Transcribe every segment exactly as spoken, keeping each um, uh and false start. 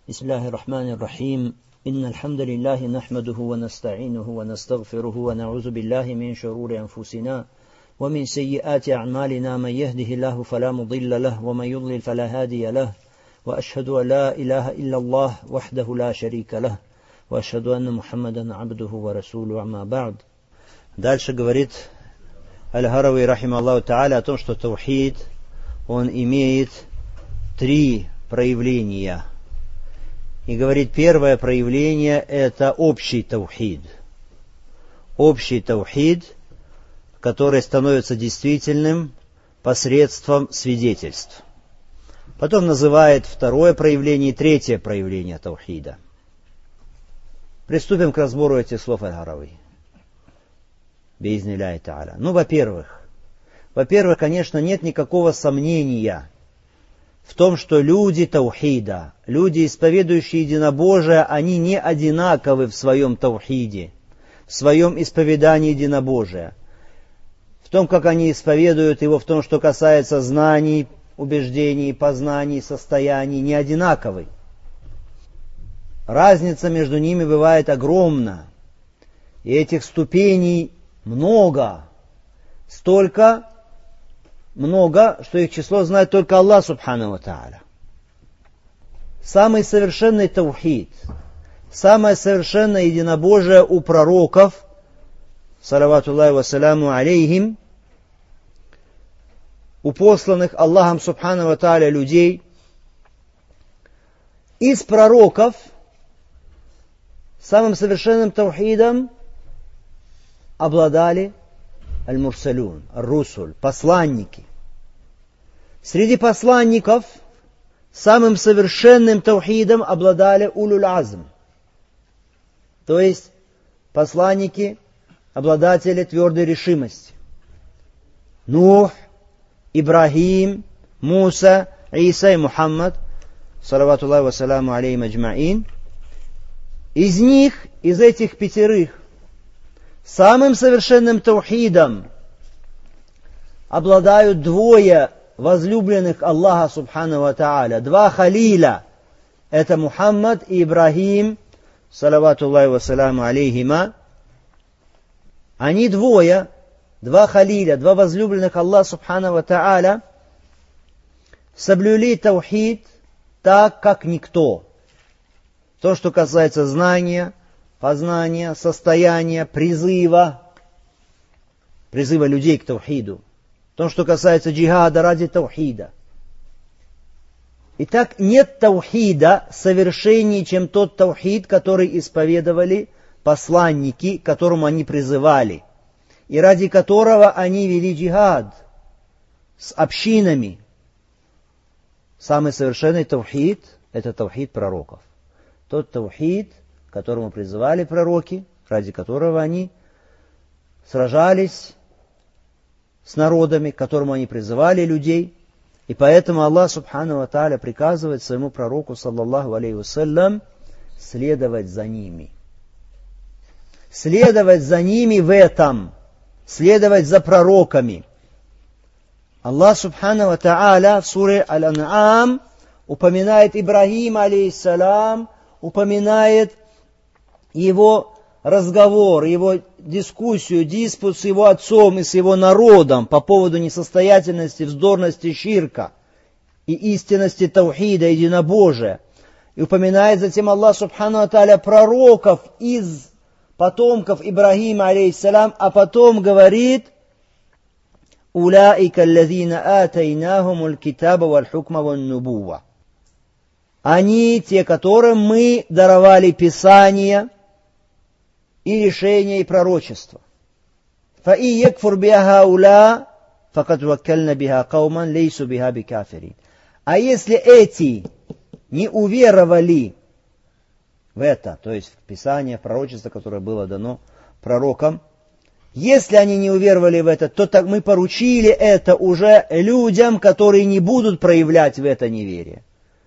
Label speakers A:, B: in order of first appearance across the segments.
A: بسم الله الرحمن الرحيم إن الحمد لله نحمده ونستعينه ونستغفره ونعوذ بالله من شرور أنفسنا ومن سيئات أعمالنا من يهده الله فلا مضل له ومن يضلل فلا هادي له وأشهد أن لا إله إلا الله وحده لا شريك له وأشهد أن محمدا عبده ورسوله أما بعد. Дальше говорит Аль-Гарави рахимахуллаху тааля о том, что таухид, он имеет три проявления. И говорит, первое проявление – это общий таухид. Общий таухид, который становится действительным посредством свидетельств. Потом называет второе проявление и третье проявление таухида. Приступим к разбору этих слов Аль-Гарави. Биизни-лляхи тааля. Ну, во-первых, во-первых, конечно, нет никакого сомнения в том, что люди таухида, люди, исповедующие единобожие, они не одинаковы в своем таухиде, в своем исповедании единобожия. В том, как они исповедуют его, в том, что касается знаний, убеждений, познаний, состояний, не одинаковы. Разница между ними бывает огромна. И этих ступеней много. Столько много, что их число знает только Аллах субхану ва тааля. Самый совершенный таухид, самое совершенное единобожие у пророков, салаватуллахи ва саляму алейхим, у посланных Аллахом субхану ва тааля людей, из пророков самым совершенным таухидом обладали аль-мурсалюн, ар-русуль, посланники. Среди посланников самым совершенным таухидом обладали улюль-азм, то есть посланники, обладатели твердой решимости. Нух, Ибрахим, Муса, Иса и Мухаммад, салаватуллахи ва саляму алейхим аджмаин. Из них, из этих пятерых, самым совершенным таухидом обладают двое возлюбленных Аллаха субхану ва тааля, два халиля. Это Мухаммад и Ибрахим, салаватуллахи ва саляму алейхима. Они двое, два халиля, два возлюбленных Аллаха субхану ва тааля, соблюли таухид так, как никто. То, что касается знания, познания, состояния, призыва, призыва людей к таухиду. То, что касается джихада ради таухида. Итак, нет таухида совершеннее, чем тот таухид, который исповедовали посланники, к которому они призывали, и ради которого они вели джихад с общинами. Самый совершенный таухид – это таухид пророков. Тот таухид, к которому призывали пророки, ради которого они сражались с народами, к которому они призывали людей. И поэтому Аллах субхану ва тааля приказывает своему пророку, саллаллаху алейхи вассалям, следовать за ними. Следовать за ними в этом, следовать за пророками. Аллах субхану ва тааля в суре Аль-Ан'ам упоминает Ибрахима алейхиссалям, упоминает его разговор, его дискуссию, диспут с его отцом и с его народом по поводу несостоятельности, вздорности ширка и истинности таухида, единобожия. И упоминает затем Аллах субхану ва тааля пророков из потомков Ибрахима алейхиссалям, а потом говорит: «Улаика аллазина атайнахумуль китаба валь хукма ван нубува». Они, те, которым мы даровали Писание и решения и пророчества. فَإِنْ يَكْفُرْ بِهَا هَؤُلَاءِ فَقَدْ وَكَّلْنَا بِهَا قَوْمًا لَيْسُوا بِهَا بِكَافِرِينَ. А если эти не уверовали в это, то есть в Писание, в пророчество, которое было дано пророкам, если они не уверовали в это, то так мы поручили это уже людям, которые не будут проявлять в это неверие.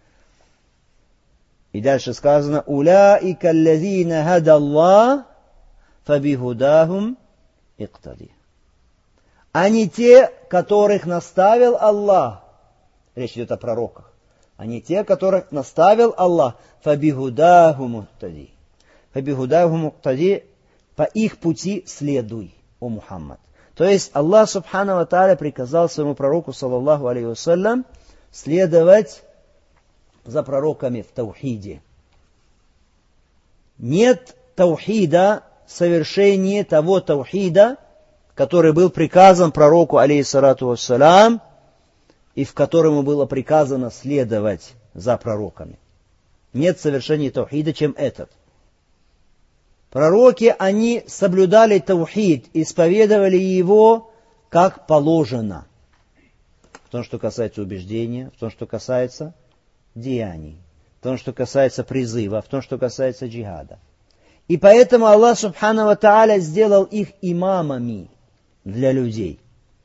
A: И дальше сказано: «Уляика аллазина хадаллах фабихудахум иктади». Они те, которых наставил Аллах. Речь идет о пророках. Они те, которых наставил Аллах. фабихудаху муктади. Фабихудаху муктади, по их пути следуй, о Мухаммад. То есть Аллах Субхану ва Тааля приказал своему пророку, саллаллаху алейхи вассалям, следовать за пророками в таухиде. Нет таухида, совершение того таухида, который был приказан пророку, алейхиссалату вассалям, и в котором было приказано следовать за пророками. Нет совершения таухида, чем этот. Пророки, они соблюдали таухид, исповедовали его как положено. В том, что касается убеждения, в том, что касается деяний, в том, что касается призыва, в том, что касается джихада. И поэтому Аллах Субхану ва Тааля сделал их имамами для людей.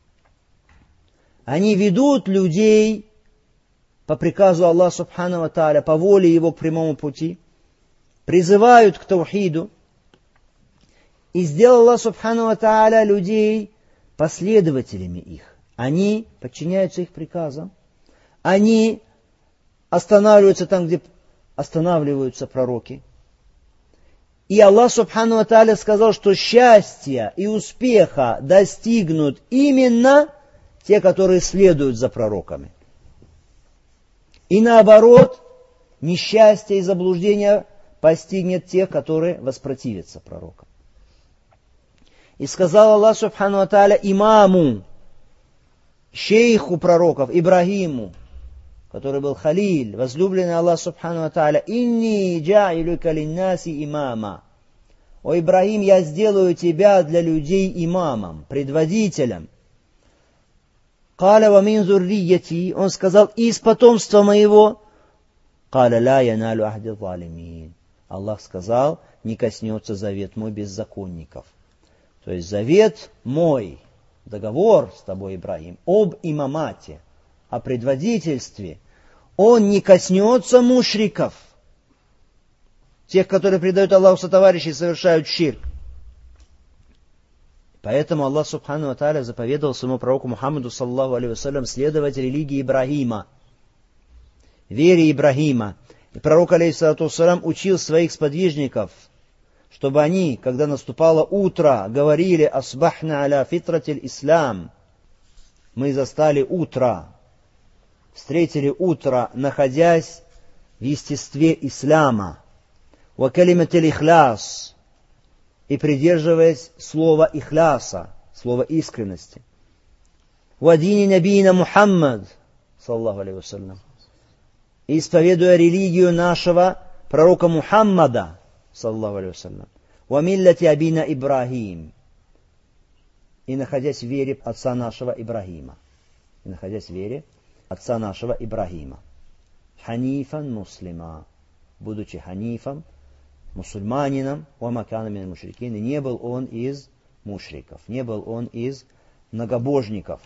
A: Они ведут людей по приказу Аллаха Субхану ва Тааля, по воле Его к прямому пути, призывают к таухиду. И сделал Аллах Субхану ва Тааля людей последователями их. Они подчиняются их приказам. Они останавливаются там, где останавливаются пророки. И Аллах Субхану ва Тааля сказал, что счастья и успеха достигнут именно те, которые следуют за пророками. И наоборот, несчастье и заблуждение постигнет тех, которые воспротивятся пророкам. И сказал Аллах Субхану ва Тааля имаму, шейху пророков, Ибрагиму, который был халиль, возлюбленный Аллах Субхану ва Тааля, «Инни джа'илюка линнаси имама». О Ибрагим, я сделаю тебя для людей имамом, предводителем. «Каля ва мин зуррияти», он сказал, из потомства моего. «Каля ла яналю ахди залимин». Аллах сказал, не коснется завет мой беззаконников. То есть завет мой, договор с тобой, Ибрагим, об имамате, о предводительстве, он не коснется мушриков, тех, которые предают Аллаху сотоварищей и совершают ширк. Поэтому Аллах Субхану ва Тааля заповедовал своему пророку Мухаммаду, саллаллаху алейхи вассалям, следовать религии Ибрагима, вере Ибрагима. И пророк, алейхиссалату вассалям, учил своих сподвижников, чтобы они, когда наступало утро, говорили «Асбахна аля фитратиль ислам». Мы застали утро, встретили утро, находясь в естестве ислама. «Ва калиматиль ихляс», и придерживаясь слова ихляса, слова искренности. «Ва дини набийна Мухаммад», саллаллаху алейхи вассалям, и исповедуя религию нашего пророка Мухаммада, саллаллаху алейхи вассалям, «Ва миллати абина Ибрагим», и находясь в вере отца нашего Ибрагима, и находясь в вере отца нашего Ибрагима. «Ханифан муслима», будучи ханифом, мусульманином, «Ва макана мин мушрикин», и не был он из мушриков, не был он из многобожников.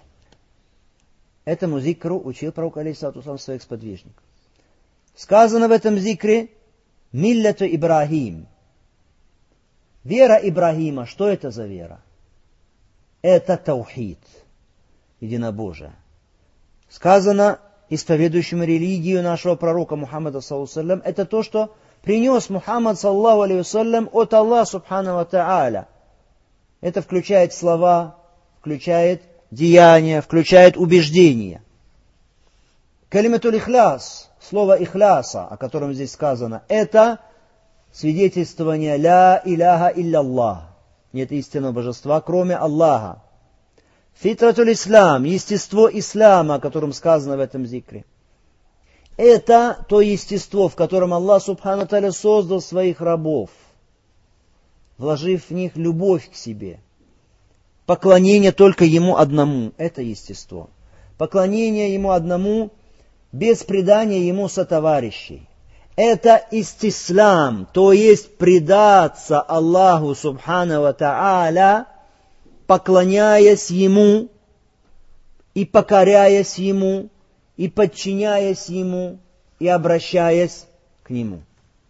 A: Этому зикру учил пророк, алейхиссалату вассалям, своих сподвижников. Сказано в этом зикре «Милляту Ибрагим». Вера Ибрагима, что это за вера? Это таухид, единобожие. Сказано исповедующим религию нашего пророка Мухаммада, саллаллаху алейхи вассалям, это то, что принес Мухаммад, саллаллаху алейхи вассалям, от Аллаха Субхану ва Тааля. Это включает слова, включает деяния, включает убеждения. Калиматуль ихляс, слово ихляса, о котором здесь сказано, это свидетельствование «Ля иляха илля-Аллах». Нет истинного божества, кроме Аллаха. Фитратуль ислам, естество ислама, о котором сказано в этом зикре. Это то естество, в котором Аллах Субхану Тааля создал своих рабов, вложив в них любовь к себе. Поклонение только Ему одному, это естество. Поклонение Ему одному, без предания Ему сотоварищей. Это истислам, то есть предаться Аллаху Субхану ва Тааля, поклоняясь Ему и покоряясь Ему, и подчиняясь Ему, и обращаясь к Нему.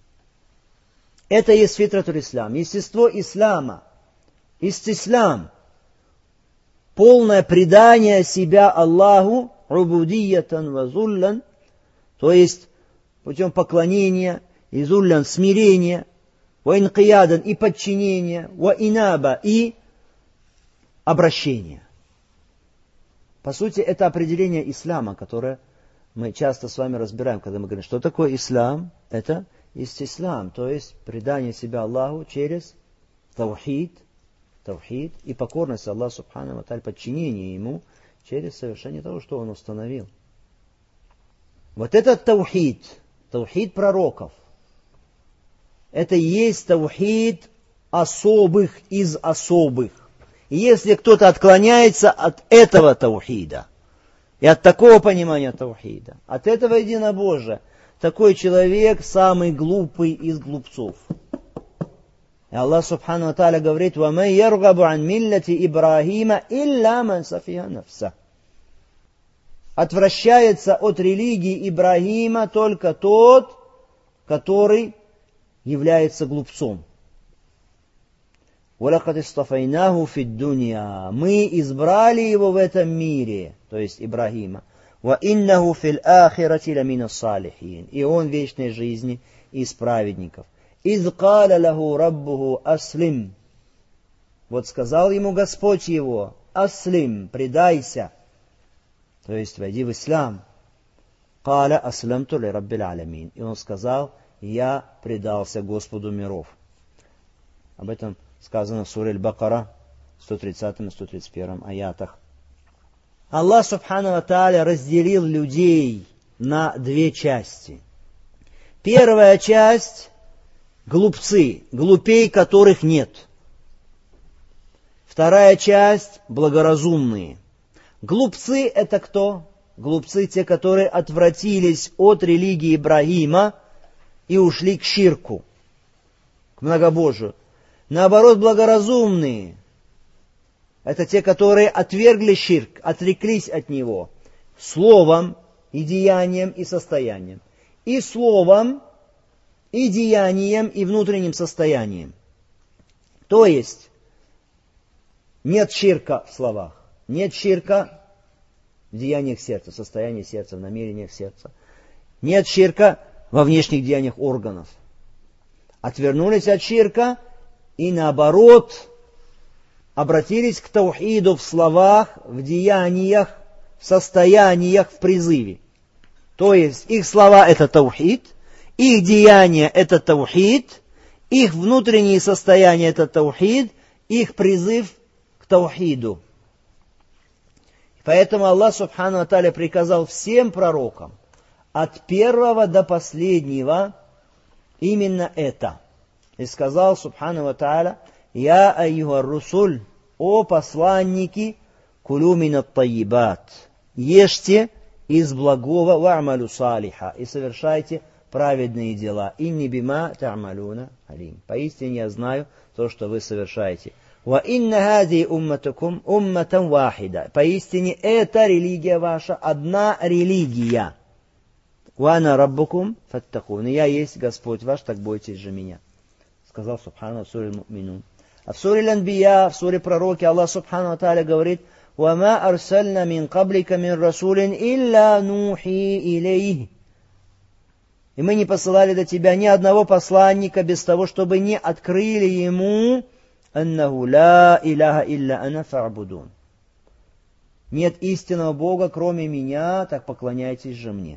A: Это есть фитратуль ислам, естество ислама, истислам, полное предание себя Аллаху, убудиятан ва зуллан, то есть путем поклонения и зуллян смирение, ва инкиядан и подчинение, ва инаба и обращение. По сути, это определение ислама, которое мы часто с вами разбираем, когда мы говорим, что такое ислам. Это истислам, то есть предание себя Аллаху через таухид, таухид и покорность Аллаху субхану ва тааля, подчинение Ему через совершение того, что Он установил. Вот этот таухид, таухид пророков, это и есть таухид особых из особых. И если кто-то отклоняется от этого таухида, и от такого понимания таухида, от этого единобожия, такой человек самый глупый из глупцов. И Аллах субхану ва тааля говорит: وَمَنْ يَرْغَبُ عَنْ مِلَّةِ إِبْرَاهِيمَ إِلَّا مَنْ سَفِهَ نَفْسَهُ. Отвращается от религии Ибрахима только тот, который является глупцом. وَلَقَدْ اصْطَفَيْنَاهُ فِي الدُّنْيَا. Мы избрали его в этом мире, то есть Ибрахима. وَإِنَّهُ فِي الْآخِرَةِ لَمِنَ الصَّالِحِينَ. И он в вечной жизни из праведников. إِذْ قَالَ لَهُ رَبُّهُ أَسْلِمْ. Вот сказал ему Господь его: «Аслим, предайся», то есть войди в ислам. قَالَ أَسْلَمْتُ لِرَبِّ الْعَالَمِينَ. И он сказал: «Я предался Господу миров». Об этом сказано в суре Аль-Бакара, сто тридцатом и сто тридцать первом аятах. Аллах субхану ва тааля разделил людей на две части. Первая часть — глупцы, глупей которых нет. Вторая часть — благоразумные. Глупцы — это кто? Глупцы — те, которые отвратились от религии Ибрахима и ушли к ширку, к многобожию. Наоборот, благоразумные — это те, которые отвергли ширк, отреклись от него словом, и деянием, и состоянием. И словом, и деянием, и внутренним состоянием. То есть, нет ширка в словах, нет ширка в деяниях сердца, в состоянии сердца, в намерениях сердца. Нет ширка во внешних деяниях органов. Отвернулись от ширка и наоборот обратились к таухиду в словах, в деяниях, в состояниях, в призыве. То есть их слова — это таухид, их деяния — это таухид, их внутренние состояния — это таухид, их призыв к таухиду. Поэтому Аллах субхану ва тааля приказал всем пророкам, от первого до последнего, именно это. И сказал субхану ва тааля: «Я айюха русуль, о посланники, кулю минат тайибат, ешьте из благого, ва'малю салиха, и совершайте праведные дела. Инни бима та'малуна алим». Поистине я знаю то, что вы совершаете. Ва инна хази умматукум умматан вахида. Поистине эта религия ваша одна религия. Ва ана раббукум фаттакун. Я есть Господь ваш, так бойтесь же меня. Сказал субхану в суре Му'минун. А в суре Аль-Анбия, в суре Пророки, Аллах субхану ва тааля говорит: «Вама арсальна мин каблика мин расулин илля нухи илейх». И мы не посылали до тебя ни одного посланника без того, чтобы не открыли ему: «Аннаху ла иляха илля ана фа'будун». Нет истинного Бога, кроме меня, так поклоняйтесь же мне.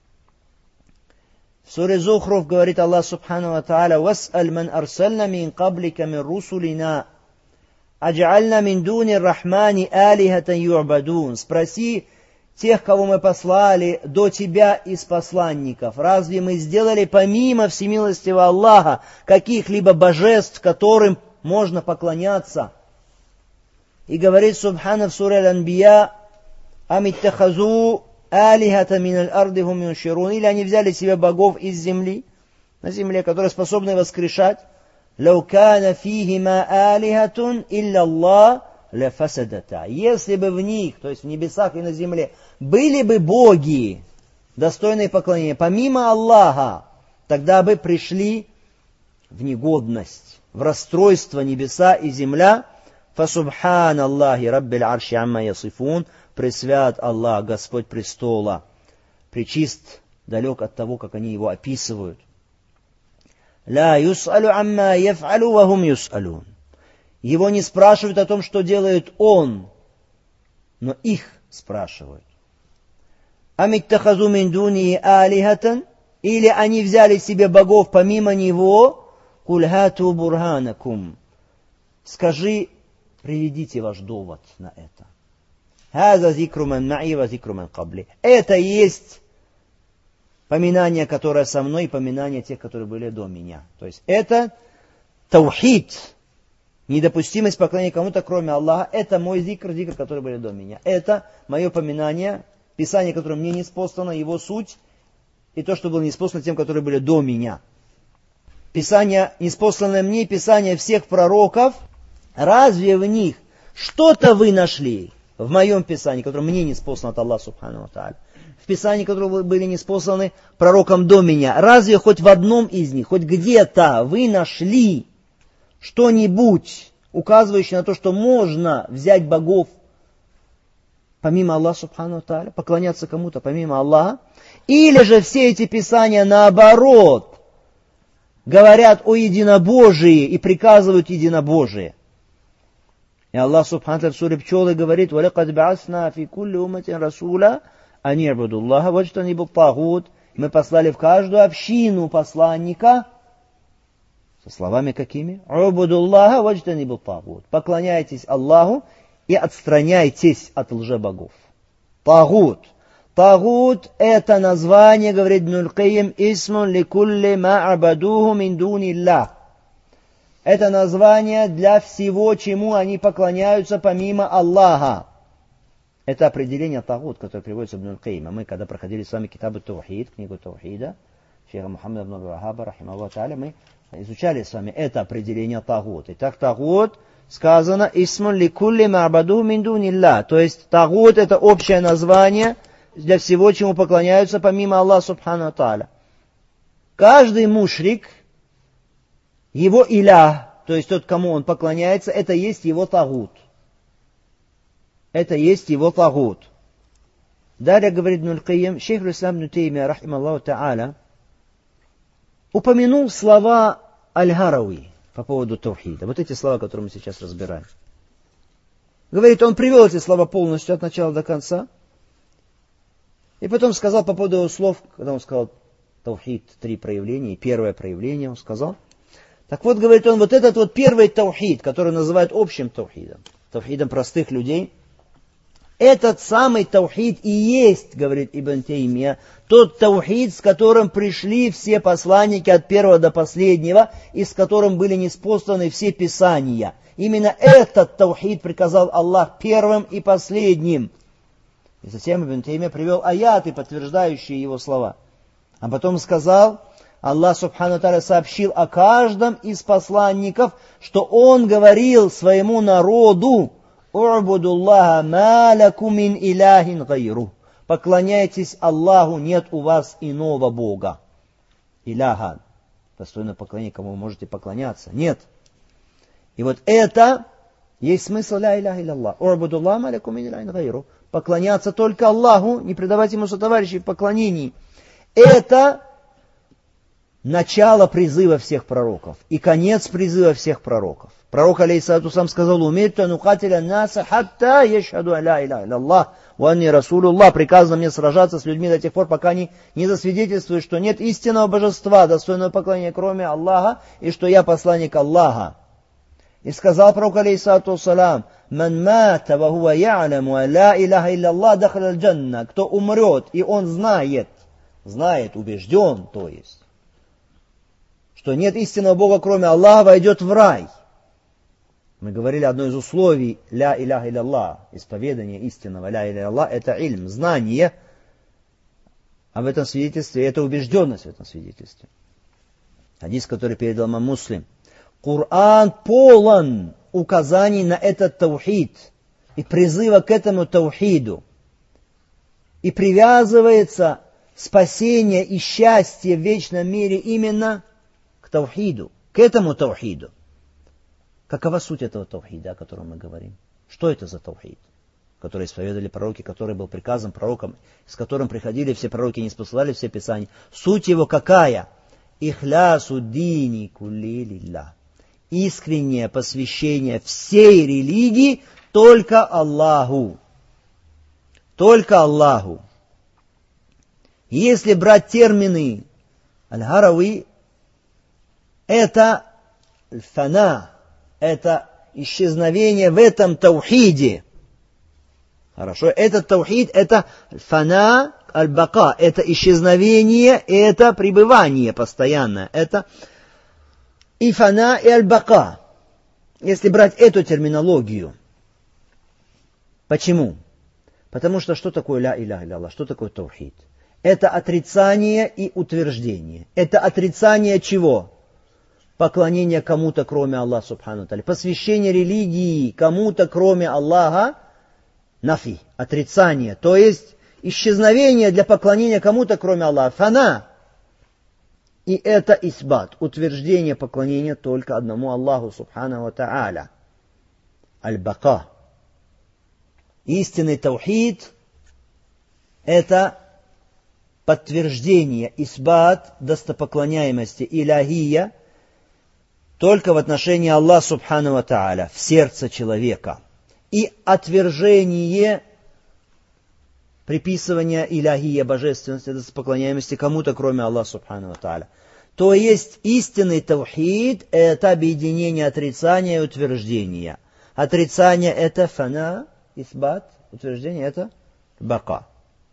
A: В суре Зухруф говорит Аллах субхану ва тааля: «Вас'аль ман арсальна мин каблика мин русулина, адж'альна мин дуни рахмани алихатан ю'бадун». Спроси тех, кого мы послали до тебя из посланников: разве мы сделали помимо всемилостивого Аллаха каких-либо божеств, которым можно поклоняться? И говорит субхана в суре Аль-Анбия: «Амиттахазу алихата миналь арди хум юнширун». Или они взяли себе богов из земли, на земле, которые способны воскрешать. «Лау кана фихима алихатун илля Аллах лафасадата». Если бы в них, то есть в небесах и на земле, были бы боги, достойные поклонения, помимо Аллаха, тогда бы пришли в негодность, в расстройство небеса и земля. «Фасубхан Аллахи раббиль арши амма ясифун». Пресвят Аллах, Господь престола, пречист, далек от того, как они его описывают. لا يسأل عما يفعل وهم يسألون. Его не спрашивают о том, что делает он, но их спрашивают. أم اتخذوا من دونه آلهة, или они взяли себе богов помимо него. قل هاتوا برهانكم. Скажи, приведите ваш довод на это. هذا ذكر من معي وذكر من قبلي. Это есть поминание, которое со мной, и поминание тех, которые были до меня. То есть это таухид, недопустимость поклонения кому-то, кроме Аллаха. Это мой зикр, зикр, который были до меня. Это мое поминание, Писание, которое мне ниспослано, его суть, и то, что было ниспослано тем, которые были до меня. Писание, ниспосланное мне, Писание всех пророков, разве в них что-то вы нашли в моем Писании, которое мне ниспослано от Аллаха Субхану ва Тааля, в Писании, которые были ниспосланы пророкам до меня, разве хоть в одном из них, хоть где-то вы нашли что-нибудь, указывающее на то, что можно взять богов помимо Аллаха Субхану ва Тааля, поклоняться кому-то помимо Аллаха, или же все эти Писания наоборот говорят о единобожии и приказывают единобожие. И Аллах Субхану ва Тааля в суре Пчелы говорит: وَلَقَدْ بَعَثْنَا فِي كُلِّ أُمَّةٍ رَسُولًا أَنِ اعْبُدُوا اللَّهَ وَاجْتَنِبُوا الطَّاغُوتَ. Мы послали в каждую общину посланника со словами какими? عُبُدُوا اللَّهَ وَاجْتَنِبُوا الطَّاغُوتَ. Поклоняйтесь Аллаху и отстраняйтесь от лжебогов. Тагут. Тагут — это название, говорит Ибн аль-Кайим, исмун ликулли ма абадуху мин дуниллах. Это название для всего, чему они поклоняются помимо Аллаха. Это определение тагут, которое приводится Ибн аль-Кайим. Мы, когда проходили с вами китаб ат-Таухид, книгу Таухида, шейха Мухаммада ибн аль-Вахаба, рахимахуллаху тааля, мы изучали с вами это определение тагут. Итак, тагут сказано исмун ликулли ма абадуху мин дуниллах. То есть тагут — это общее название для всего, чему поклоняются помимо Аллаха Субхану ва Тааля. Каждый мушрик, его илях, то есть тот, кому он поклоняется, это есть его тагут. Это есть его тагут. Далее говорит Ибн аль-Кайим, шейх ал-Ислам ибн Теймия, рахимахуллаху тааля, упомянул слова Аль-Гарауи по поводу таухида. Вот эти слова, которые мы сейчас разбираем. Говорит, он привел эти слова полностью от начала до конца. И потом сказал по поводу его слов, когда он сказал таухид, три проявления, и первое проявление он сказал. Так вот, говорит он, вот этот вот первый таухид, который называют общим таухидом, таухидом простых людей, этот самый таухид и есть, говорит Ибн Теймия, тот таухид, с которым пришли все посланники от первого до последнего, и с которым были ниспосланы все писания. Именно этот таухид приказал Аллах первым и последним. И затем Ибн Теймия привел аяты, подтверждающие его слова. А потом сказал, Аллах Субхану ва Тааля сообщил о каждом из посланников, что он говорил своему народу: «У'будуллаха ма лакум мин илахин гайру». Поклоняйтесь Аллаху, нет у вас иного Бога. Иляха, достойно поклонения, кому вы можете поклоняться. Нет. И вот это есть смысл ля иляха илляллах. «У'будуллаха ма лакум мин илахин гайру». Поклоняться только Аллаху, не предавать Ему сотоварищей в поклонении. Это начало призыва всех пророков и конец призыва всех пророков. Пророк, алейхиссалату вассалям, сказал: «Умирту нукатиля наса хатта яшхаду ля иляха илляллах ва анни расулуллах». Приказано мне сражаться с людьми до тех пор, пока они не засвидетельствуют, что нет истинного божества, достойного поклонения, кроме Аллаха, и что я посланник Аллаха. И сказал пророк, алейхиссалату вассалям: «Ман мата ва хуа я'ламу ла иляха илляллах дахаля аль-джанна». Кто умрет, и он знает, знает, убежден, то есть, что нет истинного Бога, кроме Аллаха, войдет в рай. Мы говорили, одно из условий ля иляха илляллах, исповедание истинного ля иляха илляллах, это ильм, знание об этом свидетельстве, это убежденность в этом свидетельстве. Хадис, который передал имам Муслим. Коран полон указаний на этот таухид и призыва к этому таухиду. И привязывается спасение и счастье в вечном мире именно к таухиду, к этому таухиду. Какова суть этого таухида, о котором мы говорим? Что это за таухид, который исповедовали пророки, который был приказан пророкам, с которым приходили все пророки, не спосылали все писания? Суть его какая? ихлясу дини кулли лиллах. Искреннее посвящение всей религии только Аллаху. Только Аллаху. Если брать термины Аль-Харави, это фана, это исчезновение в этом таухиде. Хорошо, этот таухид, это фана аль-бака, это исчезновение, это пребывание постоянное, это и фана, и аль-бака. Если брать эту терминологию. Почему? Потому что что такое ля иляха илля Аллах, что такое таухид? Это отрицание и утверждение. Это отрицание чего? Поклонение кому-то, кроме Аллаха субхану тааля. Посвящение религии кому-то, кроме Аллаха, нафи, отрицание. То есть исчезновение для поклонения кому-то, кроме Аллаха, фана. И это исбат, утверждение поклонения только одному Аллаху субхану тааля. Аль-бака. Истинный таухид – это подтверждение, исбат, достопоклоняемости, иляхия, только в отношении Аллаха субхану тааля, в сердце человека. И отвержение приписывания иляхия, божественности, достопоклоняемости кому-то, кроме Аллаха субхану тааля. То есть истинный таухид – это объединение отрицания и утверждения. Отрицание – это фана, исбат, утверждение – это бака.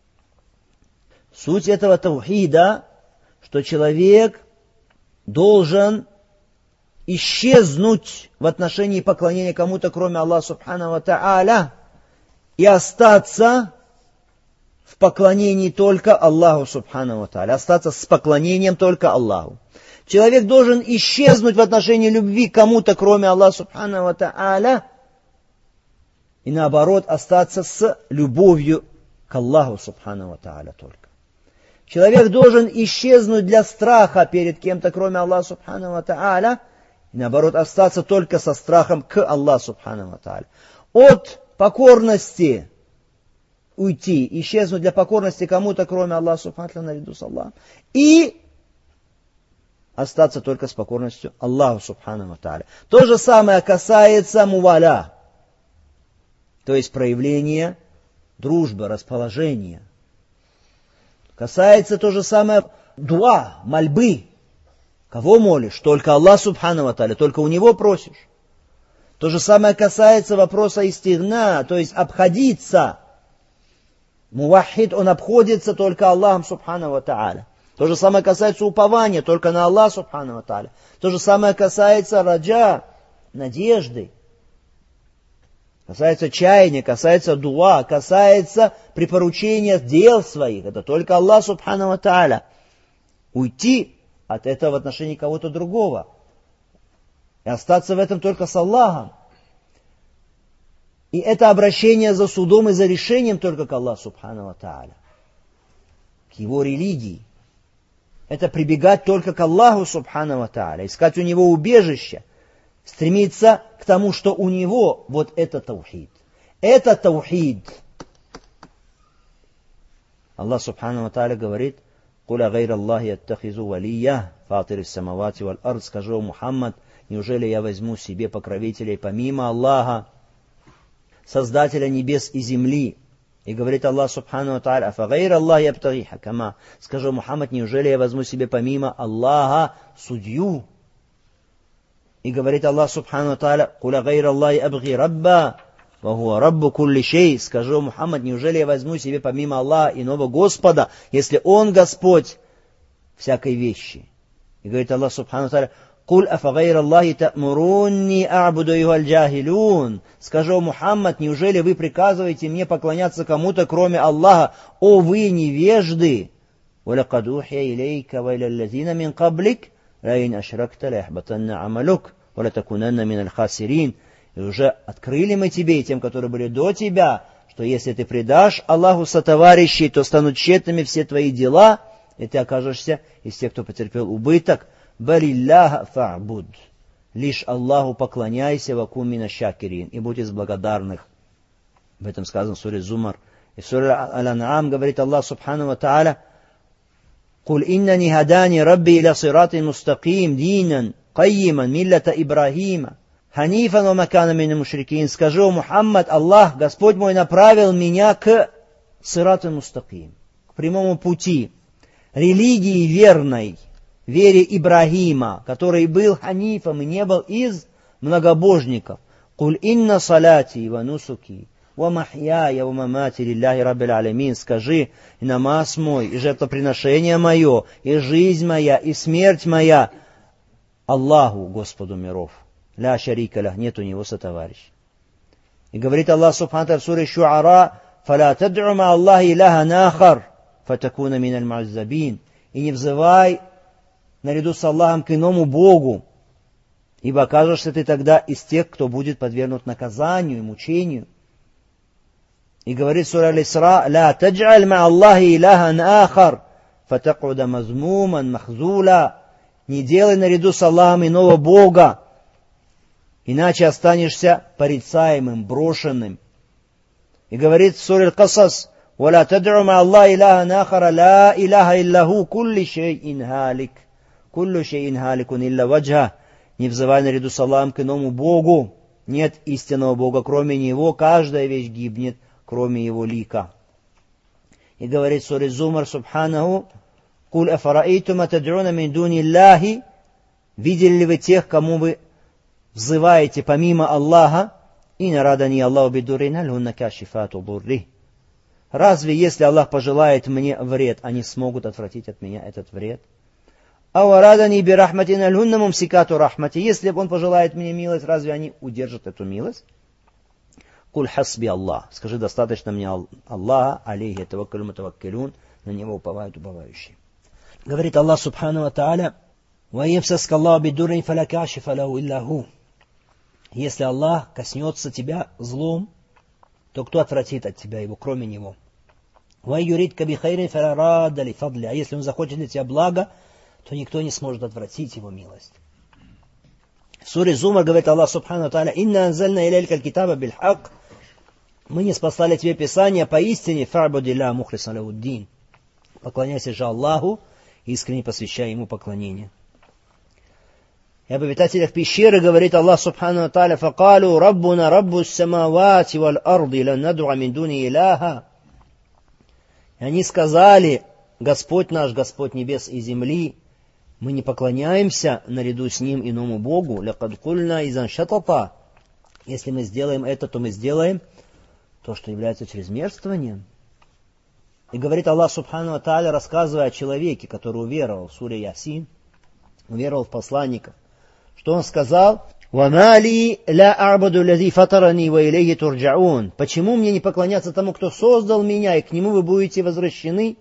A: Суть этого таухида, что человек должен исчезнуть в отношении поклонения кому-то, кроме Аллаха субхану тааля, и остаться в поклонении только Аллаху субхану тааля, остаться с поклонением только Аллаху. Человек должен исчезнуть в отношении любви к кому-то, кроме Аллаха субхану тааля, и наоборот остаться с любовью к Аллаху субхану тааля только. Человек должен исчезнуть для страха перед кем-то, кроме Аллаха субхану тааля, и наоборот остаться только со страхом к Аллаху субхану тааля. От покорности уйти, исчезнуть для покорности кому-то, кроме Аллаха субхану тааля, наряду с Аллахом, и остаться только с покорностью Аллаху субхану тааля. То же самое касается муваля, то есть проявления дружбы, расположения. Касается то же самое дуа, мольбы. Кого молишь? Только Аллах субхану тааля, только у Него просишь. То же самое касается вопроса истигна, то есть обходиться. Мувахид, он обходится только Аллахом субхану тааля. То же самое касается упования, только на Аллах субхану тааля. То же самое касается раджа, надежды. Касается чаяния, касается дуа, касается припоручения дел своих. Это только Аллах субхану тааля. Уйти от этого в отношении кого-то другого. И остаться в этом только с Аллахом. И это обращение за судом и за решением только к Аллаху субхану тааля. К Его религии. Это прибегать только к Аллаху субхану тааля. Искать у Него убежище. Стремиться к тому, что у него вот это таухид. Это таухид. Аллах субхану ва тааля говорит: «Куля гайра Аллахи аттахизу валия, фатир ис-самавати валь ард». Скажи, о Мухаммад, неужели я возьму себе покровителей помимо Аллаха, Создателя небес и земли? И говорит Аллах субхану ва тааля: «Афа гайра Аллахи абтаги хакама». Скажи, о Мухаммад, неужели я возьму себе помимо Аллаха судью? И говорит Аллах субхану ва тааля: «Куля гайра Аллахи абги рабба, ва хуа раббу кулли шей». Скажи, о Мухаммад, неужели я возьму себе помимо Аллаха иного Господа, если Он Господь всякой вещи? И говорит Аллах субхану ва тааля: «Куль афа гайра Аллахи та'мурунни а'буду юхаль джахилун». Скажи, о Мухаммад, неужели вы приказываете мне поклоняться кому-то, кроме Аллаха, о вы невежды? «Валакад ухия илейка ва иля лазина мин каблик, лаин ашракта ляхбатанна амалук, ва латакунанна мин аль-хасирин». И уже открыли мы тебе и тем, которые были до тебя, что если ты предашь Аллаху сотоварищей, то станут тщетными все твои дела, и ты окажешься из тех, кто потерпел убыток. «Балилляха фа'буд». Лишь Аллаху поклоняйся, ва кун мина шакирин, и будь из благодарных. В этом сказано в суре Зумар. И в суре Аль-Ан'ам говорит Аллах субхану ва тааля: «Куль иннани хадани рабби иля сирати мустаким динан, кайиман, миллята Ибрахима, ханифан ва макана мин мушрикин». Скажи, о Мухаммад, Аллах, Господь мой, направил меня к сирату мустаким, к прямому пути, религии верной, вере Ибрагима, который был ханифом и не был из многобожников. «Куль инна салати ва нусуки, ва махьяя ва мамати лилляхи раббил алямин». Скажи, и намаз мой, и жертвоприношение мое, и жизнь моя, и смерть моя Аллаху, Господу миров. Ля шарика лях, нет у него сотоварищ. И говорит Аллах субхану в суре Шуара: «Фаля тад'у ма Аллахи илахан ахар, фатакуна миналь муаззабин». И не взывай наряду с Аллахом к иному Богу, ибо окажешься ты тогда из тех, кто будет подвергнут наказанию и мучению. И говорит сура Аль-Исра: «Ла тадж'аль ма Аллахи илахан ахар, фатакуда мазмуман махзула». Не делай наряду с Аллахом иного Бога, иначе останешься порицаемым, брошенным. И говорит в суре Аль-Касас: «Валя тад'у ма Аллахи илахан ахара, ла илаха иллаху, кулли шей'ин халик, куллу шей'ин халикун илля ваджха». Не взывай наряду с Аллахом к иному Богу. Нет истинного Бога, кроме Него. Каждая вещь гибнет, кроме Его лика. И говорит в суре Зумар субханаху: «Куль афараитум атад'уна мин дуни Аллахи». Видели ли вы тех, кому вы взываете помимо Аллаха? «Ин радани Аллаху бидуррин, аль хунна кашифату дурри». Разве если Аллах пожелает мне вред, они смогут отвратить от меня этот вред? «Ауарадани бирахматин, аль хунна мумсикату рахмати». Если бы Он пожелает мне милость, разве они удержат эту милость? «Куль хасби Аллах». Скажи, достаточно мне Аллаха, алейхи таваккалю мутаваккилун, на Него уповают уповающие. Говорит Аллах субхану ва тааля: «Ва ямсаска Аллаху бидуррин, фаля кашифа лаху илля ху». Если Аллах коснется тебя злом, то кто отвратит от тебя его, кроме Него? «Ва юридка бихайрин, фаля радда ли фадли». А если Он захочет для тебя блага, то никто не сможет отвратить Его милость. В суре Зумар говорит Аллах субхану ва тааля: «Инна анзальна илейка аль-китаба биль-хак». Мы не спаслали тебе Писание поистине, фа'будилля мухлисан лаху-ддин. Поклоняйся же Аллаху, искренне посвящая Ему поклонение. И об обитателях пещеры говорит Аллах субхану ва тааля: «Факалу раббуна раббу ас-самавати валь-арди, лан над'уа мин дуни иляха». И они сказали: «Господь наш, Господь небес и земли, мы не поклоняемся наряду с Ним иному Богу. Лякад кульна изан шатата». Если мы сделаем это, то мы сделаем то, что является чрезмерствованием. И говорит Аллах субхану ва тааля, рассказывая о человеке, который уверовал в суре Ясин, уверовал в посланников, что он сказал: «Вама ли ла а'буду лази фатарани ва илейхи турджаун». Почему мне не поклоняться тому, кто создал меня, и к Нему вы будете возвращены?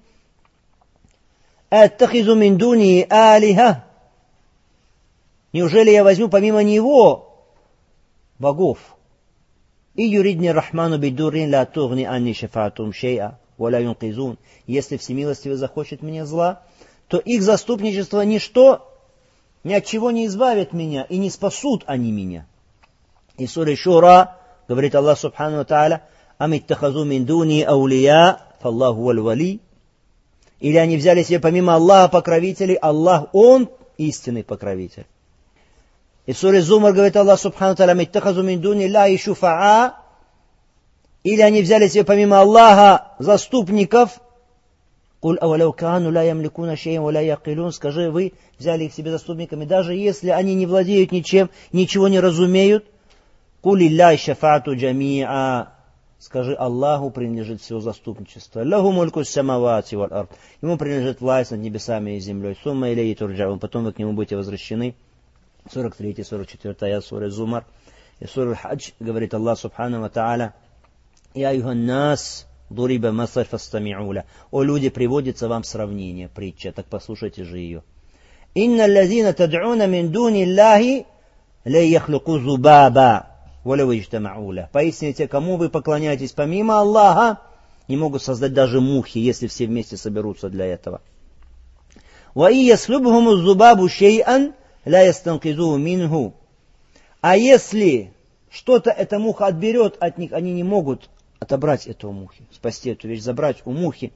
A: «Аттахизу мин дуни алиха». Неужели я возьму помимо Него богов? «И юридни рахману бидуррин ла тугни анни шафаатум шей'a ва ла юнкизун». Если Всемилостивый захочет мне зла, то их заступничество ничто, ни от чего не избавит меня, и не спасут они меня. И в суре Шура говорит Аллах субхану ва тааля: «Ам иттахазу мин дуни аулия, фаллаху валь вали». Или они взяли себе помимо Аллаха покровителей, Аллах, Он истинный покровитель. И в суре Зумар говорит Аллах субхану ва тааля: «Ам иттахазу мин дуни ла шуфаа». Или они взяли себе помимо Аллаха заступников. «Куль аваляу кану ла ямликуна шей'ан ва ла яқилун». Скажи, вы взяли их себе заступниками, даже если они не владеют ничем, ничего не разумеют. «Куль илляхи шафаату джами'a». Скажи, Аллаху принадлежит все заступничество. «Лаху мульку ас-самавати валь-ард». Ему принадлежит власть над небесами и землей. «Сумма илейхи турджаун». Потом вы к Нему будете возвращены. сорок третий сорок четвёртый аят суры Зумар. И сура Хадж говорит Аллах субхану ва тааля: «Я айюхан нас дуриба масаль фастами'уля». О люди, приводится вам сравнение, притча, так послушайте же ее. «Инна аллазина тад'уна мин дуни Аллахи ла яхлуку зубаба валя ваджтама'уля». Поистине те, кому вы поклоняетесь помимо Аллаха, не могут создать даже мухи, если все вместе соберутся для этого. «Ва и яслубхуму зубабу шей'ан ла ястанкизуху минху». А если что-то эта муха отберет от них, они не могут отобрать эту мухи, спасти эту вещь, забрать у мухи.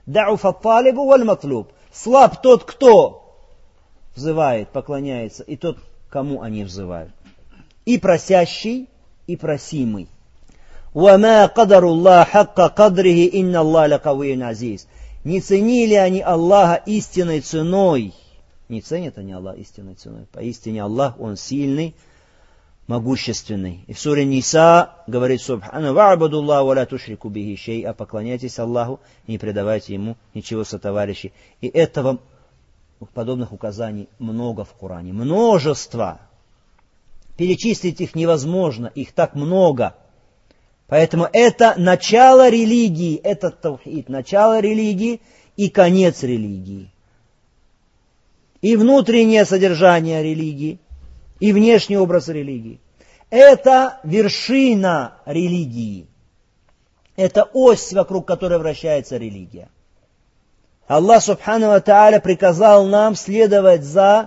A: Дауфа талибу валь матлуб. Слаб тот, кто взывает, поклоняется, и тот, кому они взывают. И просящий, и просимый. وَمَا قَدَرُ اللَّهَ حَقَّ قَدْرِهِ إِنَّ اللَّهَ لَقَوِيٌّ عَزِيزٌ. Не ценили они Аллаха истинной ценой. Не ценят они Аллаха истинной ценой. Поистине Аллах, Он сильный, могущественный. И в суре Ниса говорит Субхану: «Ва'буду Аллаха ва ла тушрику бихи шей'a». Поклоняйтесь Аллаху и не предавайте Ему ничего сотоварищей. И этого, подобных указаний много в Коране. Множество. Перечислить их невозможно. Их так много. Поэтому это начало религии, это таухид, начало религии и конец религии. И внутреннее содержание религии, и внешний образ религии. Это вершина религии. Это ось, вокруг которой вращается религия. Аллах Субхану ва Тааля приказал нам следовать за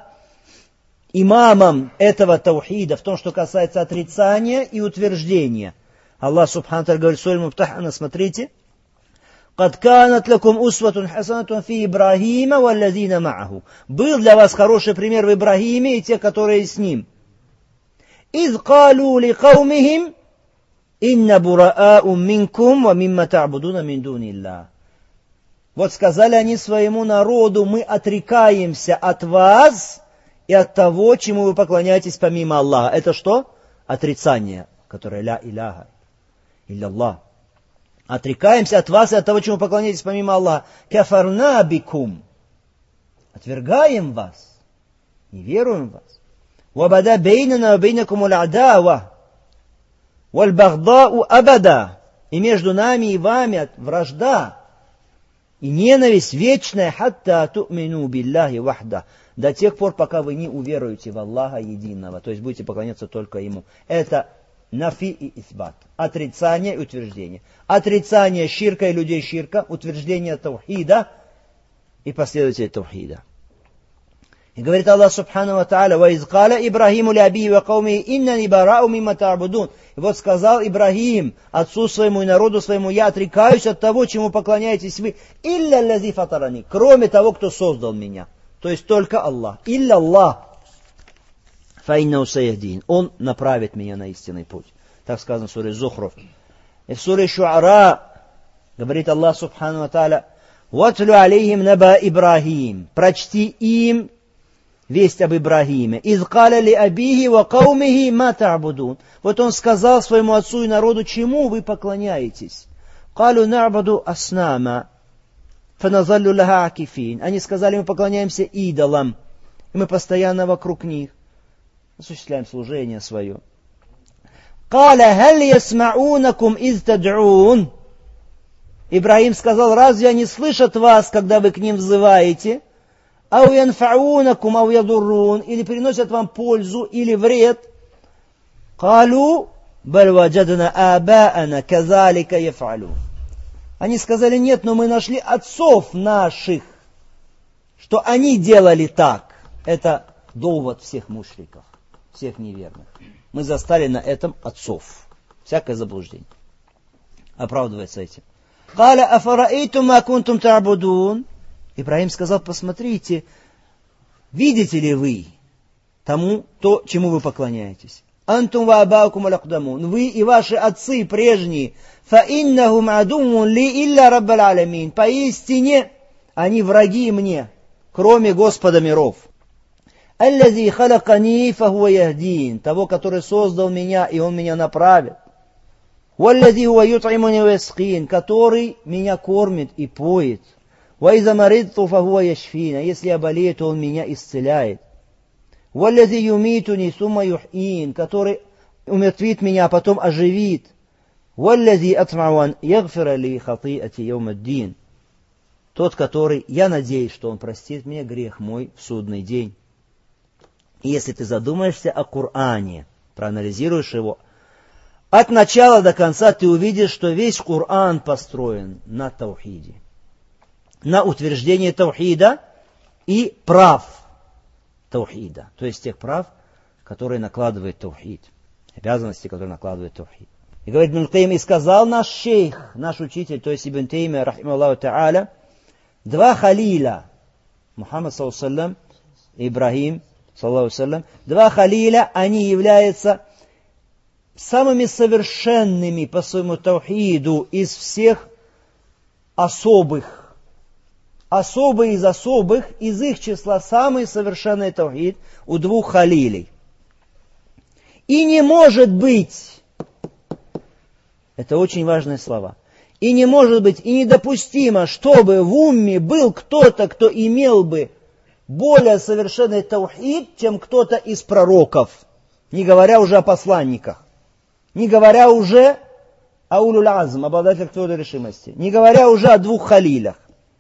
A: имамом этого таухида в том, что касается отрицания и утверждения. Аллах Субхану ва Тааля говорит в суре Мумтахана, смотрите: «Кад канат лакум усватун хасанатун фи Ибрахима валлазина ма'аху». Был для вас хороший пример в Ибрахиме и те, которые с ним. «Из калу ли каумихим инна бураау минкум ва мимма та'будуна мин дунилlah». Вот сказали они своему народу: мы отрекаемся от вас и от того, чему вы поклоняетесь помимо Аллаха. Это что? Отрицание, которое ля иляха илляллах. Отрекаемся от вас и от того, чему поклоняетесь помимо Аллаха. Кафарна бикум. Отвергаем вас. Не веруем в вас. Вабада бейнана ва бейнакум аль-адава валь багдау абада. И между нами и вами вражда и ненависть вечная, хатта ту'мину билляхи вахда, до тех пор, пока вы не уверуете в Аллаха единого, то есть будете поклоняться только Ему. Это нафи и исбат, отрицание и утверждение. Отрицание ширка и людей ширка, утверждение таухида и последователей таухида. И говорит Аллах Субхану ва Тааля: «Ва из каля Ибрахиму ли абихи ва каумихи иннани барау мимма та'будун». И вот сказал Ибрахим отцу своему и народу своему: я отрекаюсь от того, чему поклоняетесь вы, илля лази фатарани, кроме того, кто создал меня. То есть только Аллах. Илля Аллах. Фаиннау саяхдин. Он направит меня на истинный путь. Так сказано в суре Зухруф. И в суре Шуара говорит Аллах Субхану ва Тааля: «Ватлю алейхим наба Ибрахим». Прочти им весть об Ибрахиме. «Из каля ли абихи ва каумихи ма та'будун». Вот он сказал своему отцу и народу: чему вы поклоняетесь? «Калу на'баду аснама фаназаллю лаха акифин». Они сказали: мы поклоняемся идолам, и мы постоянно вокруг них осуществляем служение свое. «Каля хал ясмаунакум из тад'ун». Ибрахим сказал: разве они слышат вас, когда вы к ним взываете? «Ау янфаунакум ау ядуррун», или приносят вам пользу или вред. «Калу баль ваджадна абаана казалика яфалу». Они сказали: нет, но мы нашли отцов наших, что они делали так. Это довод всех мушриков, всех неверных. Мы застали на этом отцов. Всякое заблуждение. Оправдывается этим. «Каля афараитум ма кунтум та'будун». Ибрахим сказал: посмотрите, видите ли вы тому, то, чему вы поклоняетесь? «Антум ва абаукум аль-акдамун». Вы и ваши отцы прежние. «Фа иннахум адумун ли илля раббаль алямин». Поистине они враги мне, кроме Господа миров. «Аллази халакани фахуа яхдин». Того, который создал меня, и он меня направит. «Валлази хуа ют'имуни ва яскин». Который меня кормит и поет. «Ваиза маридту фахуа яшфин». Если я болею, то он меня исцеляет. «Валлази юмитуни сумма юхин». Который умертвит меня, а потом оживит. «Валлази атмауан ягфира ли хатиати йомаддин». Тот, который, я надеюсь, что он простит мне грех мой в судный день. И если ты задумаешься о Коране, проанализируешь его, от начала до конца ты увидишь, что весь Коран построен на таухиде. На утверждении таухида и прав таухида. То есть тех прав, которые накладывает таухид. Обязанности, которые накладывает таухид. И говорит Ибн Кайим: и сказал наш шейх, наш учитель, то есть Ибн Теймия, рахимахуллаху та'аля, Два халиля. Мухаммад, саллаллаху алейхи ва саллям, Ибрахим, саллаллаху алейхи ва саллям. Два халиля, они являются самыми совершенными по своему таухиду из всех особых. Особые из особых, из их числа самый совершенный таухид у двух халилей. И не может быть, это очень важные слова, и не может быть, и недопустимо, чтобы в умме был кто-то, кто имел бы более совершенный таухид, чем кто-то из пророков, не говоря уже о посланниках, не говоря уже о улюль азм, обладателях твердой решимости, не говоря уже о двух халилях.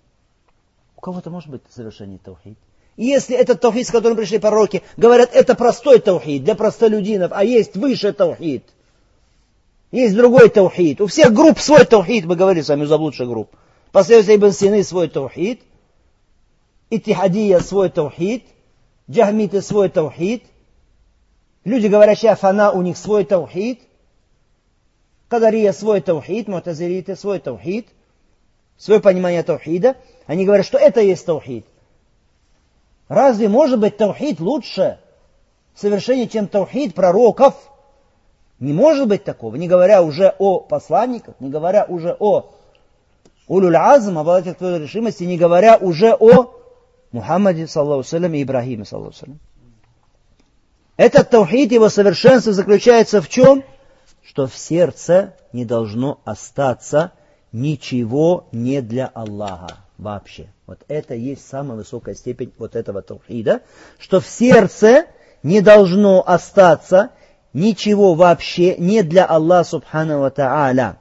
A: У кого-то может быть совершенный таухид. И если этот таухид, с которым пришли пророки, говорят, это простой таухид для простолюдинов, а есть выше таухид, есть другой таухид. У всех групп свой таухид, мы говорили с вами, у заблудших групп. Последователи Ибн Сины свой таухид, Иттихадия свой таухид, Джахмиты свой таухид, люди, говорящие о фана, у них свой таухид, Кадария свой таухид, Мутазилиты свой таухид, свое понимание таухида. Они говорят, что это есть таухид. Разве может быть таухид лучше в совершении, чем таухид пророков? Не может быть такого, не говоря уже о посланниках, не говоря уже о улюль азм, обладателях твердой решимости, не говоря уже о Мухаммаде, саллаллаху алейхи ва саллям, и Ибрахиме, саллаллаху алейхи ва саллям. Этот таухид, его совершенство заключается в чем? Что в сердце не должно остаться ничего не для Аллаха вообще. Вот это есть самая высокая степень вот этого таухида, что в сердце не должно остаться ничего вообще не для Аллаха субхану ва тааля.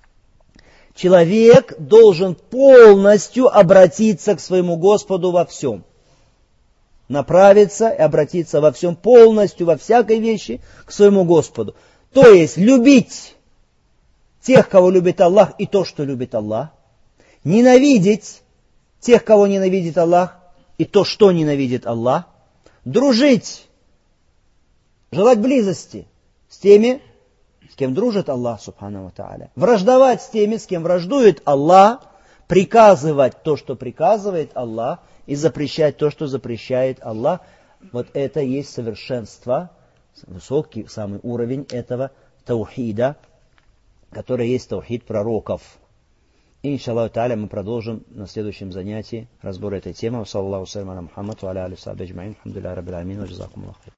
A: Человек должен полностью обратиться к своему Господу во всем. Направиться и обратиться во всем полностью, во всякой вещи к своему Господу. То есть любить тех, кого любит Аллах, и то, что любит Аллах. Ненавидеть тех, кого ненавидит Аллах, и то, что ненавидит Аллах. Дружить, желать близости с теми, с кем дружит Аллах, субхану ва тааля. Враждовать с теми, с кем враждует Аллах. Приказывать то, что приказывает Аллах, и запрещать то, что запрещает Аллах. Вот это есть совершенство, высокий самый уровень этого таухида, который есть таухид пророков. И, иншаллаху тааля, мы продолжим на следующем занятии разбор этой темы. Саллаллаху алейхи ва саллям, Мухаммад, ва аля алейхи ва сахбихи аджмаин. Алхамдулиллахи раббил аламин, ва джазакумуллаху хайран.